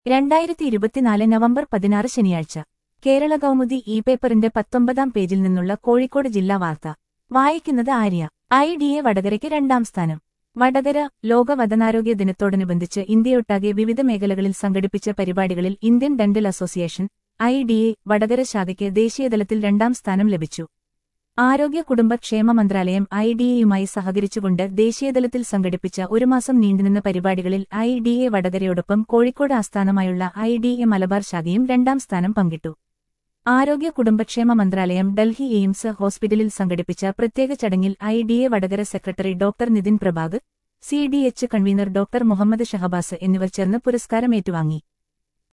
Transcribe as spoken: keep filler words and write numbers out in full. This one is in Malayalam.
രണ്ടായിരത്തി ഇരുപത്തിനാല് നവംബർ പതിനാറ് ശനിയാഴ്ച കേരള കൗമുദി ഇ പേപ്പറിന്റെ പത്തൊമ്പതാം പേജിൽ നിന്നുള്ള കോഴിക്കോട് ജില്ലാ വാർത്ത വായിക്കുന്നത് ആര്യ. ഐ ഡി എ വടകരയ്ക്ക് രണ്ടാം സ്ഥാനം. വടകര ലോക വദനാരോഗ്യ ദിനത്തോടനുബന്ധിച്ച് ഇന്ത്യയൊട്ടാകെ വിവിധ മേഖലകളിൽ സംഘടിപ്പിച്ച പരിപാടികളിൽ Indian dental association I D A Vadakara ശാഖയ്ക്ക് ദേശീയതലത്തിൽ രണ്ടാം സ്ഥാനം ലഭിച്ചു. ആരോഗ്യ കുടുംബ ക്ഷേമ മന്ത്രാലയം ഐ ഡി എയുമായി സഹകരിച്ചുകൊണ്ട് ദേശീയതലത്തിൽ സംഘടിപ്പിച്ച ഒരു മാസം നീണ്ടുനിന്ന പരിപാടികളിൽ ഐ ഡി എ വടകരയോടൊപ്പം കോഴിക്കോട് ആസ്ഥാനമായുള്ള ഐ ഡി എ മലബാർ ശാഖയും രണ്ടാം സ്ഥാനം പങ്കിട്ടു. ആരോഗ്യ കുടുംബക്ഷേമ മന്ത്രാലയം ഡൽഹി എയിംസ് ഹോസ്പിറ്റലിൽ സംഘടിപ്പിച്ച പ്രത്യേക ചടങ്ങിൽ I D A Vadakara secretary doctor Nithin Prabhak, C D H convener doctor Muhammad Shahabaz എന്നിവർ ചേർന്ന് പുരസ്കാരം ഏറ്റുവാങ്ങി.